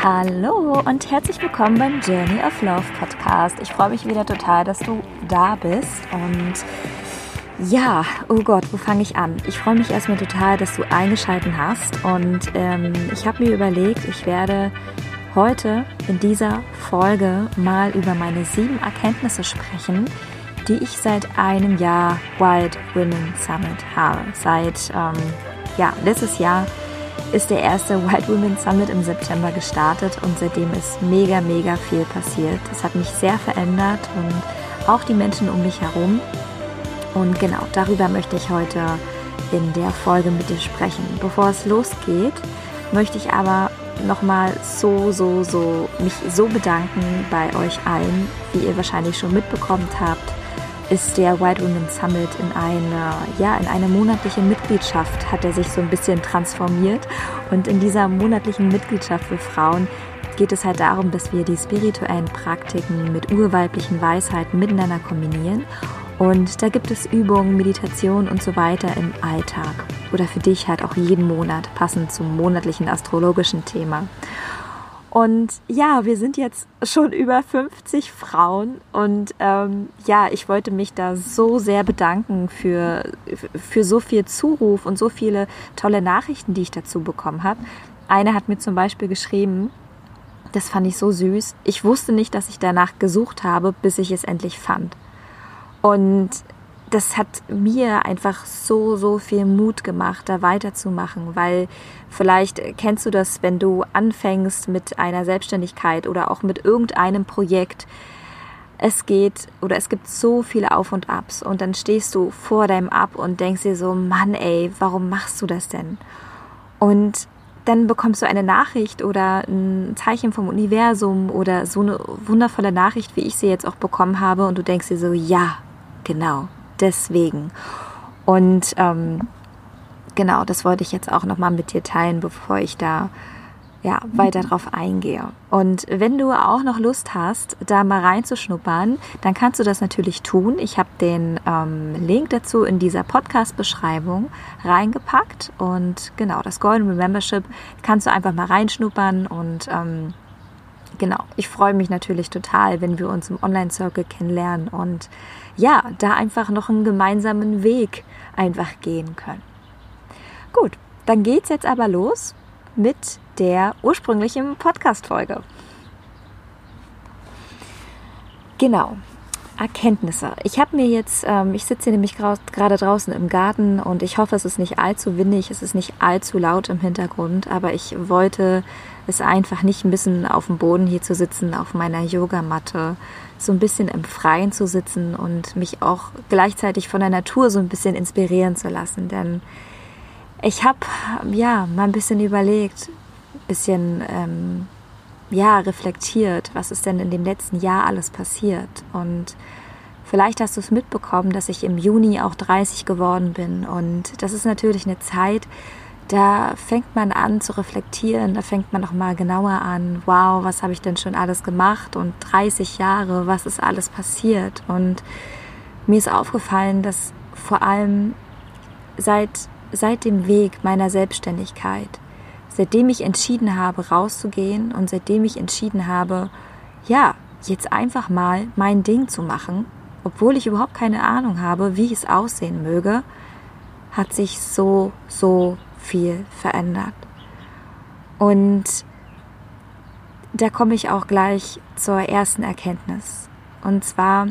Hallo und herzlich willkommen beim Journey of Love Podcast. Ich freue mich wieder total, dass du da bist und ja, oh Gott, wo fange ich an? Ich freue mich erstmal total, dass du eingeschaltet hast und ich habe mir überlegt, ich werde heute in dieser Folge mal über meine 7 Erkenntnisse sprechen, die ich seit einem Jahr Wild Women Summit habe. Letztes Jahr ist der erste Wild Women Summit im September gestartet und seitdem ist mega viel passiert. Das hat mich sehr verändert und auch die Menschen um mich herum. Und genau, darüber möchte ich heute in der Folge mit dir sprechen. Bevor es losgeht, möchte ich aber nochmal mich so bedanken bei euch allen. Wie ihr wahrscheinlich schon mitbekommen habt, ist der Wild Women Summit in eine monatliche Mitgliedschaft, hat er sich so ein bisschen transformiert. Und in dieser monatlichen Mitgliedschaft für Frauen geht es halt darum, dass wir die spirituellen Praktiken mit urweiblichen Weisheiten miteinander kombinieren. Und da gibt es Übungen, Meditation und so weiter im Alltag. Oder für dich halt auch jeden Monat, passend zum monatlichen astrologischen Thema. Und ja, wir sind jetzt schon über 50 Frauen und ich wollte mich da so sehr bedanken für so viel Zuruf und so viele tolle Nachrichten, die ich dazu bekommen habe. Eine hat mir zum Beispiel geschrieben, das fand ich so süß, ich wusste nicht, dass ich danach gesucht habe, bis ich es endlich fand. Und das hat mir einfach so viel Mut gemacht, da weiterzumachen, weil vielleicht kennst du das, wenn du anfängst mit einer Selbstständigkeit oder auch mit irgendeinem Projekt. Es gibt so viele Auf und Abs und dann stehst du vor deinem Ab und denkst dir so, Mann ey, warum machst du das denn? Und dann bekommst du eine Nachricht oder ein Zeichen vom Universum oder so eine wundervolle Nachricht, wie ich sie jetzt auch bekommen habe und du denkst dir so, ja, genau. Deswegen. Und das wollte ich jetzt auch nochmal mit dir teilen, bevor ich da weiter drauf eingehe. Und wenn du auch noch Lust hast, da mal reinzuschnuppern, dann kannst du das natürlich tun. Ich habe den Link dazu in dieser Podcast-Beschreibung reingepackt. Und genau, das Golden Membership kannst du einfach mal reinschnuppern und ich freue mich natürlich total, wenn wir uns im Online-Circle kennenlernen und ja, da einfach noch einen gemeinsamen Weg einfach gehen können. Gut, dann geht's jetzt aber los mit der ursprünglichen Podcast-Folge. Genau, Erkenntnisse. Ich habe mir jetzt, ich sitze hier nämlich gerade draußen im Garten und ich hoffe, es ist nicht allzu windig, es ist nicht allzu laut im Hintergrund, aber ich wollte es einfach nicht missen, auf dem Boden hier zu sitzen, auf meiner Yogamatte, so ein bisschen im Freien zu sitzen und mich auch gleichzeitig von der Natur so ein bisschen inspirieren zu lassen, denn ich habe mal ein bisschen überlegt, ein bisschen reflektiert, was ist denn in dem letzten Jahr alles passiert. Und vielleicht hast du es mitbekommen, dass ich im Juni auch 30 geworden bin. Und das ist natürlich eine Zeit, da fängt man an zu reflektieren, da fängt man noch mal genauer an, wow, was habe ich denn schon alles gemacht und 30 Jahre, was ist alles passiert. Und mir ist aufgefallen, dass vor allem seit dem Weg meiner Selbstständigkeit, seitdem ich entschieden habe, rauszugehen und seitdem ich entschieden habe, jetzt einfach mal mein Ding zu machen, obwohl ich überhaupt keine Ahnung habe, wie es aussehen möge, hat sich so viel verändert. Und da komme ich auch gleich zur ersten Erkenntnis. Und zwar,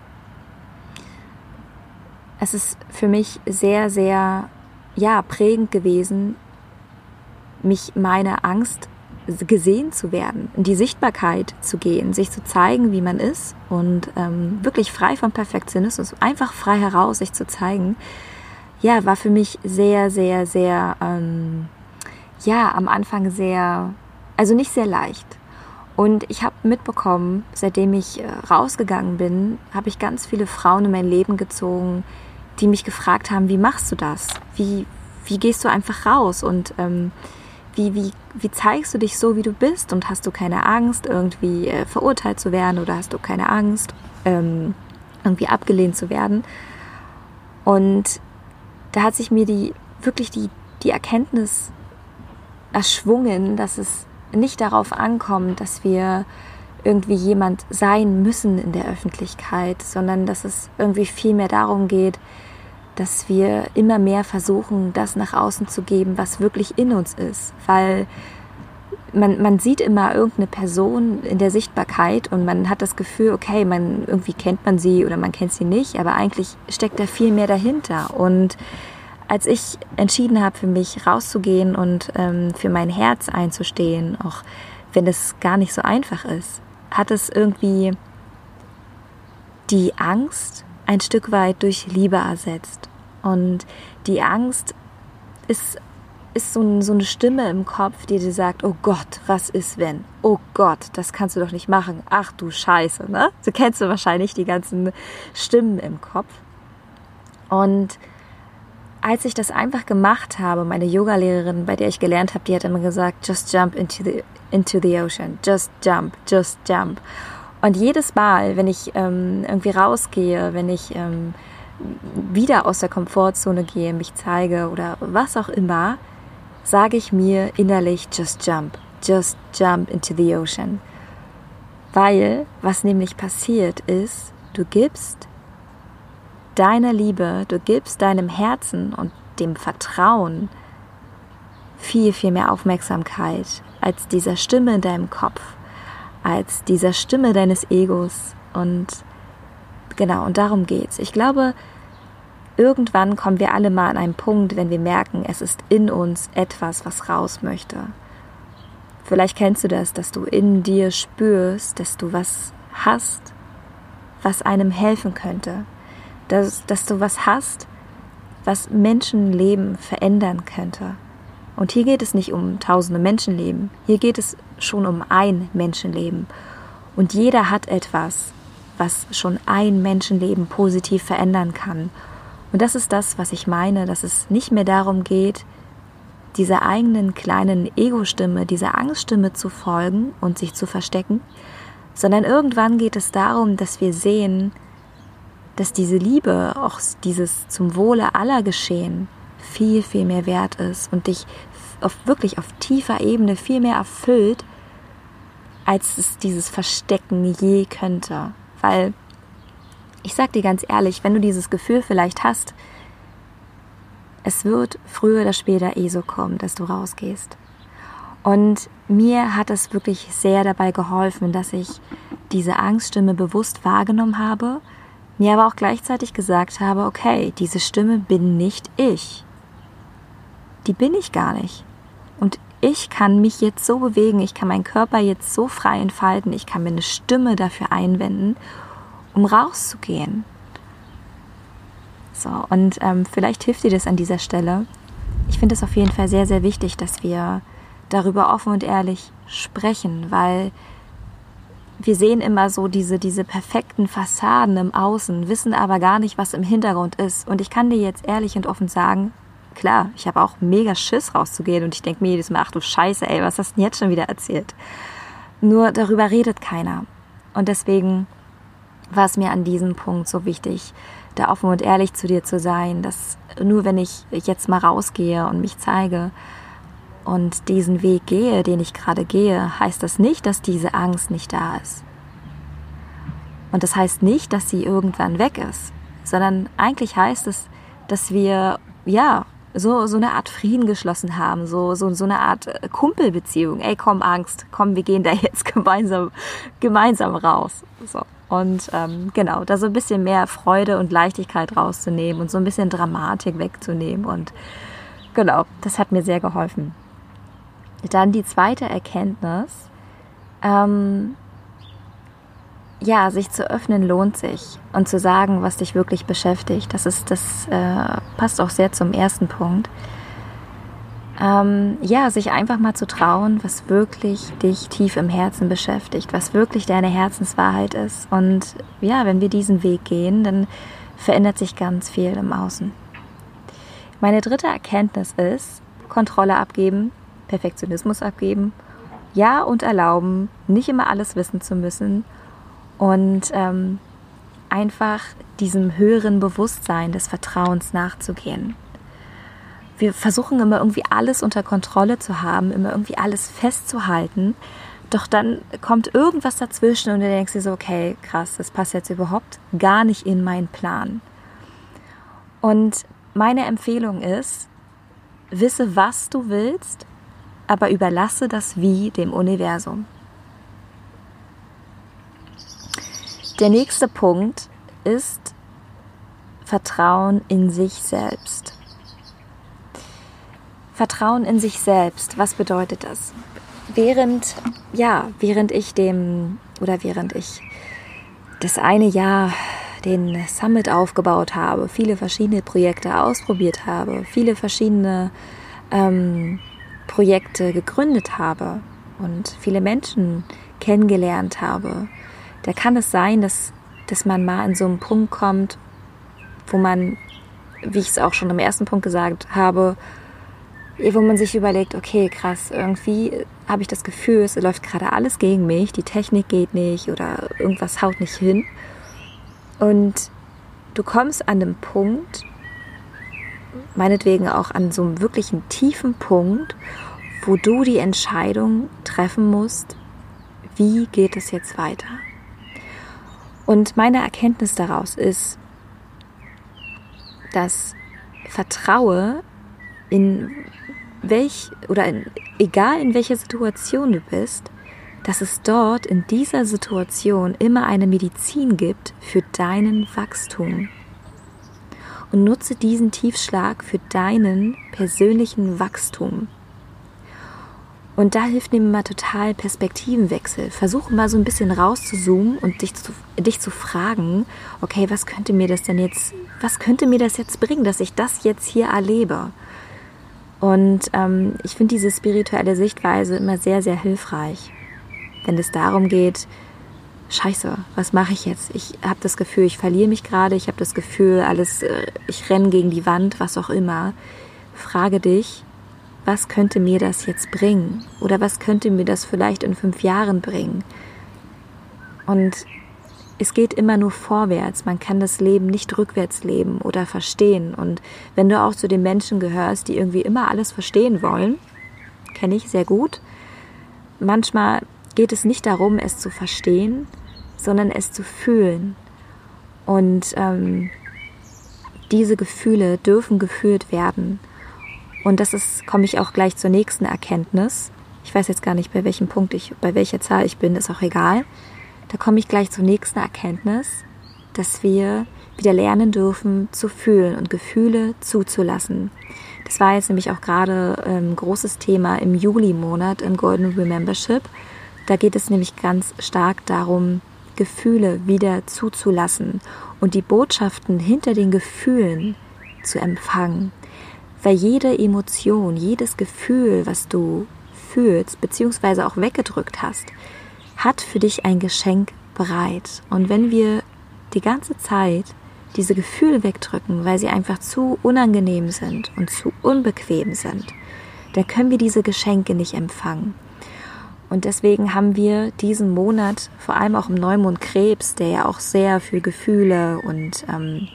es ist für mich sehr prägend gewesen, meine Angst, gesehen zu werden, in die Sichtbarkeit zu gehen, sich zu zeigen, wie man ist und wirklich frei vom Perfektionismus, einfach frei heraus sich zu zeigen, war für mich sehr am Anfang nicht sehr leicht. Und ich habe mitbekommen, seitdem ich rausgegangen bin, habe ich ganz viele Frauen in mein Leben gezogen, die mich gefragt haben, wie machst du das? Wie gehst du einfach raus? Und wie zeigst du dich so, wie du bist? Und hast du keine Angst, irgendwie verurteilt zu werden? Oder hast du keine Angst, irgendwie abgelehnt zu werden? Und da hat sich mir die Erkenntnis erschwungen, dass es nicht darauf ankommt, dass wir irgendwie jemand sein müssen in der Öffentlichkeit, sondern dass es irgendwie viel mehr darum geht, dass wir immer mehr versuchen, das nach außen zu geben, was wirklich in uns ist. Weil man sieht immer irgendeine Person in der Sichtbarkeit und man hat das Gefühl, okay, irgendwie kennt man sie oder man kennt sie nicht, aber eigentlich steckt da viel mehr dahinter. Und als ich entschieden habe, für mich rauszugehen und für mein Herz einzustehen, auch wenn es gar nicht so einfach ist, hat es irgendwie die Angst ein Stück weit durch Liebe ersetzt. Und die Angst ist so eine Stimme im Kopf, die dir sagt, oh Gott, was ist wenn? Oh Gott, das kannst du doch nicht machen. Ach du Scheiße, ne? So kennst du wahrscheinlich die ganzen Stimmen im Kopf. Und als ich das einfach gemacht habe, meine Yogalehrerin, bei der ich gelernt habe, die hat immer gesagt, just jump into the ocean, just jump, just jump. Und jedes Mal, wenn ich irgendwie rausgehe, wenn ich wieder aus der Komfortzone gehe, mich zeige oder was auch immer, sage ich mir innerlich, just jump into the ocean. Weil, was nämlich passiert ist, du gibst deiner Liebe, du gibst deinem Herzen und dem Vertrauen viel, viel mehr Aufmerksamkeit als dieser Stimme in deinem Kopf, als dieser Stimme deines Egos. Und genau, und darum geht's. Ich glaube, irgendwann kommen wir alle mal an einen Punkt, wenn wir merken, es ist in uns etwas, was raus möchte. Vielleicht kennst du das, dass du in dir spürst, dass du was hast, was einem helfen könnte. Dass du was hast, was Menschenleben verändern könnte. Und hier geht es nicht um tausende Menschenleben, hier geht es schon um ein Menschenleben. Und jeder hat etwas, was schon ein Menschenleben positiv verändern kann. Und das ist das, was ich meine, dass es nicht mehr darum geht, dieser eigenen kleinen Ego-Stimme, dieser Angststimme zu folgen und sich zu verstecken, sondern irgendwann geht es darum, dass wir sehen, dass diese Liebe, auch dieses zum Wohle aller Geschehen, viel, viel mehr wert ist und dich wirklich auf tiefer Ebene viel mehr erfüllt, als es dieses Verstecken je könnte. Weil, ich sag dir ganz ehrlich, wenn du dieses Gefühl vielleicht hast, es wird früher oder später so kommen, dass du rausgehst. Und mir hat es wirklich sehr dabei geholfen, dass ich diese Angststimme bewusst wahrgenommen habe, mir aber auch gleichzeitig gesagt habe, okay, diese Stimme bin nicht ich. Die bin ich gar nicht. Und ich kann mich jetzt so bewegen, ich kann meinen Körper jetzt so frei entfalten, ich kann mir eine Stimme dafür einwenden, um rauszugehen. So, und vielleicht hilft dir das an dieser Stelle. Ich finde es auf jeden Fall sehr, sehr wichtig, dass wir darüber offen und ehrlich sprechen, weil wir sehen immer so diese perfekten Fassaden im Außen, wissen aber gar nicht, was im Hintergrund ist. Und ich kann dir jetzt ehrlich und offen sagen, klar, ich habe auch mega Schiss rauszugehen und ich denke mir jedes Mal, ach du Scheiße, ey, was hast du denn jetzt schon wieder erzählt? Nur darüber redet keiner. Und deswegen war es mir an diesem Punkt so wichtig, da offen und ehrlich zu dir zu sein, dass nur wenn ich jetzt mal rausgehe und mich zeige und diesen Weg gehe, den ich gerade gehe, heißt das nicht, dass diese Angst nicht da ist. Und das heißt nicht, dass sie irgendwann weg ist, sondern eigentlich heißt es, dass wir, ja, so eine Art Frieden geschlossen haben, so eine Art Kumpelbeziehung. Ey, komm, Angst, komm, wir gehen da jetzt gemeinsam raus. So. Und genau, da so ein bisschen mehr Freude und Leichtigkeit rauszunehmen und so ein bisschen Dramatik wegzunehmen. Und genau, das hat mir sehr geholfen. Dann die zweite Erkenntnis, ja, sich zu öffnen lohnt sich und zu sagen, was dich wirklich beschäftigt. Das passt auch sehr zum ersten Punkt. Ja, sich einfach mal zu trauen, was wirklich dich tief im Herzen beschäftigt, was wirklich deine Herzenswahrheit ist. Und ja, wenn wir diesen Weg gehen, dann verändert sich ganz viel im Außen. Meine dritte Erkenntnis ist, Kontrolle abgeben, Perfektionismus abgeben, ja und erlauben, nicht immer alles wissen zu müssen und einfach diesem höheren Bewusstsein des Vertrauens nachzugehen. wir versuchen immer irgendwie alles unter Kontrolle zu haben, immer irgendwie alles festzuhalten. Doch dann kommt irgendwas dazwischen und du denkst dir so, okay, krass, das passt jetzt überhaupt gar nicht in meinen Plan. Und meine Empfehlung ist, wisse, was du willst, aber überlasse das Wie dem Universum. Der nächste Punkt ist Vertrauen in sich selbst. Vertrauen in sich selbst, was bedeutet das? Während ich das eine Jahr den Summit aufgebaut habe, viele verschiedene Projekte ausprobiert habe, viele verschiedene Projekte gegründet habe und viele Menschen kennengelernt habe, da kann es sein, dass man mal in so einen Punkt kommt, wo man, wie ich es auch schon im ersten Punkt gesagt habe, wo man sich überlegt, okay, krass, irgendwie habe ich das Gefühl, es läuft gerade alles gegen mich, die Technik geht nicht oder irgendwas haut nicht hin. Und du kommst an den Punkt, meinetwegen auch an so einem wirklichen tiefen Punkt, wo du die Entscheidung treffen musst, wie geht es jetzt weiter? Und meine Erkenntnis daraus ist, dass Vertraue egal in welcher Situation du bist, dass es dort in dieser Situation immer eine Medizin gibt für deinen Wachstum. Und nutze diesen Tiefschlag für deinen persönlichen Wachstum. Und da hilft mir immer total Perspektivenwechsel. Versuche mal so ein bisschen rauszuzoomen und dich zu fragen, okay, was könnte mir das jetzt bringen, dass ich das jetzt hier erlebe? Und ich finde diese spirituelle Sichtweise immer sehr, sehr hilfreich. Wenn es darum geht, Scheiße, was mache ich jetzt? Ich habe das Gefühl, ich verliere mich gerade, ich habe das Gefühl, ich renne gegen die Wand, was auch immer. Frage dich, was könnte mir das jetzt bringen? Oder was könnte mir das vielleicht in 5 Jahren bringen? Und es geht immer nur vorwärts. Man kann das Leben nicht rückwärts leben oder verstehen. Und wenn du auch zu den Menschen gehörst, die irgendwie immer alles verstehen wollen, kenne ich sehr gut, manchmal geht es nicht darum, es zu verstehen, sondern es zu fühlen. Und diese Gefühle dürfen gefühlt werden. Und komme ich auch gleich zur nächsten Erkenntnis. Ich weiß jetzt gar nicht, bei welcher Zahl ich bin, ist auch egal. Da komme ich gleich zur nächsten Erkenntnis, dass wir wieder lernen dürfen zu fühlen und Gefühle zuzulassen. Das war jetzt nämlich auch gerade ein großes Thema im Juli-Monat im Golden Remembership. Da geht es nämlich ganz stark darum, Gefühle wieder zuzulassen und die Botschaften hinter den Gefühlen zu empfangen. Weil jede Emotion, jedes Gefühl, was du fühlst, beziehungsweise auch weggedrückt hast, hat für dich ein Geschenk bereit. Und wenn wir die ganze Zeit diese Gefühle wegdrücken, weil sie einfach zu unangenehm sind und zu unbequem sind, dann können wir diese Geschenke nicht empfangen. Und deswegen haben wir diesen Monat, vor allem auch im Neumond Krebs, der ja auch sehr für Gefühle und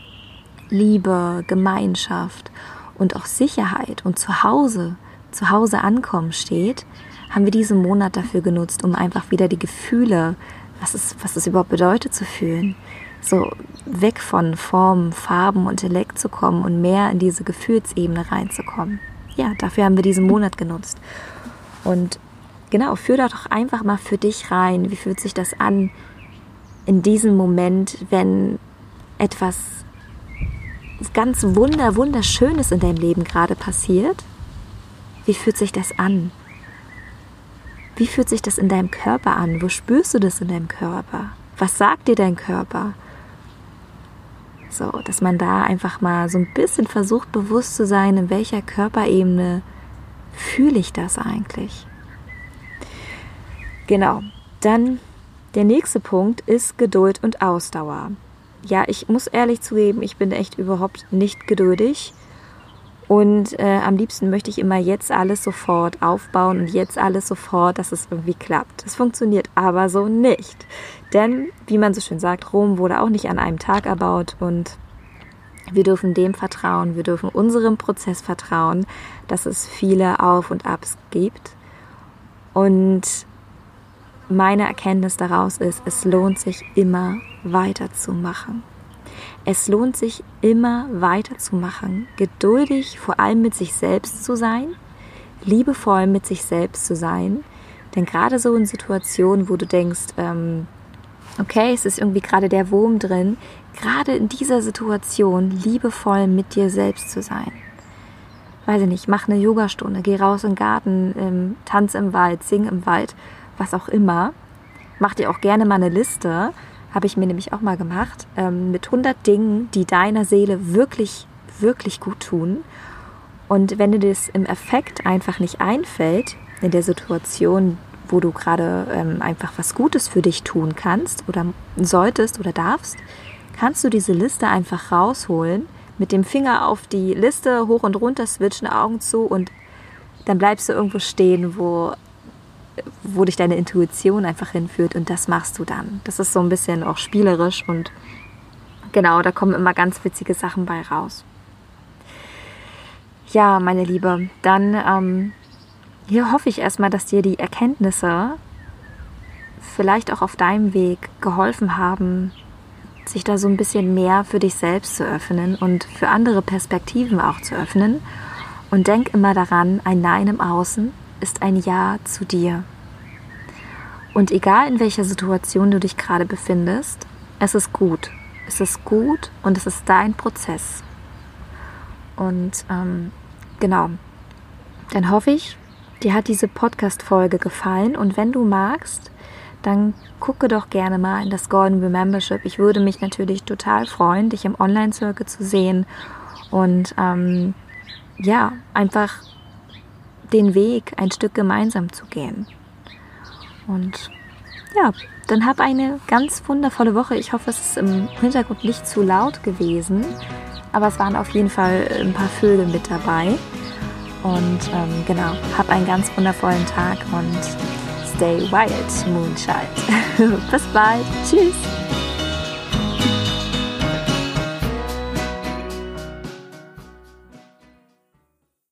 Liebe, Gemeinschaft und auch Sicherheit und Zuhause ankommen steht, haben wir diesen Monat dafür genutzt, um einfach wieder die Gefühle, was es überhaupt bedeutet zu fühlen, so weg von Formen, Farben und Intellekt zu kommen und mehr in diese Gefühlsebene reinzukommen. Ja, dafür haben wir diesen Monat genutzt. Und genau, führ da doch einfach mal für dich rein. Wie fühlt sich das an in diesem Moment, wenn etwas ganz Wunderschönes in deinem Leben gerade passiert? Wie fühlt sich das an? Wie fühlt sich das in deinem Körper an? Wo spürst du das in deinem Körper? Was sagt dir dein Körper? So, dass man da einfach mal so ein bisschen versucht, bewusst zu sein, in welcher Körperebene fühle ich das eigentlich? Genau, dann der nächste Punkt ist Geduld und Ausdauer. Ja, ich muss ehrlich zugeben, ich bin echt überhaupt nicht geduldig. Und am liebsten möchte ich immer jetzt alles sofort aufbauen und jetzt alles sofort, dass es irgendwie klappt. Das funktioniert aber so nicht. Denn, wie man so schön sagt, Rom wurde auch nicht an einem Tag erbaut. Und Wir dürfen dem vertrauen, wir dürfen unserem Prozess vertrauen, dass es viele Auf und Abs gibt. Und meine Erkenntnis daraus ist, es lohnt sich immer weiterzumachen. Es lohnt sich immer weiterzumachen, geduldig vor allem mit sich selbst zu sein, liebevoll mit sich selbst zu sein. Denn gerade so in Situationen, wo du denkst, okay, es ist irgendwie gerade der Wurm drin, gerade in dieser Situation liebevoll mit dir selbst zu sein. Weiß ich nicht, mach eine Yogastunde, geh raus in den Garten, tanz im Wald, sing im Wald, was auch immer. Mach dir auch gerne mal eine Liste, habe ich mir nämlich auch mal gemacht, mit 100 Dingen, die deiner Seele wirklich, wirklich gut tun. Und wenn dir das im Effekt einfach nicht einfällt, in der Situation, wo du gerade einfach was Gutes für dich tun kannst oder solltest oder darfst, kannst du diese Liste einfach rausholen, mit dem Finger auf die Liste hoch und runter switchen, Augen zu und dann bleibst du irgendwo stehen, wo dich deine Intuition einfach hinführt und das machst du dann. Das ist so ein bisschen auch spielerisch und genau, da kommen immer ganz witzige Sachen bei raus. Ja, meine Liebe, dann hier hoffe ich erstmal, dass dir die Erkenntnisse vielleicht auch auf deinem Weg geholfen haben, sich da so ein bisschen mehr für dich selbst zu öffnen und für andere Perspektiven auch zu öffnen. Und denk immer daran, ein Nein im Außen ist ein Ja zu dir. Und egal in welcher Situation du dich gerade befindest, es ist gut. Es ist gut und es ist dein Prozess. Und genau, dann hoffe ich, dir hat diese Podcast-Folge gefallen und wenn du magst, dann gucke doch gerne mal in das Golden Wheel Membership. Ich würde mich natürlich total freuen, dich im Online-Circle zu sehen und einfach den Weg ein Stück gemeinsam zu gehen. Und ja, dann hab eine ganz wundervolle Woche. Ich hoffe, es ist im Hintergrund nicht zu laut gewesen, aber es waren auf jeden Fall ein paar Vögel mit dabei. Und genau, hab einen ganz wundervollen Tag und stay wild, Moonchild. Bis bald. Tschüss.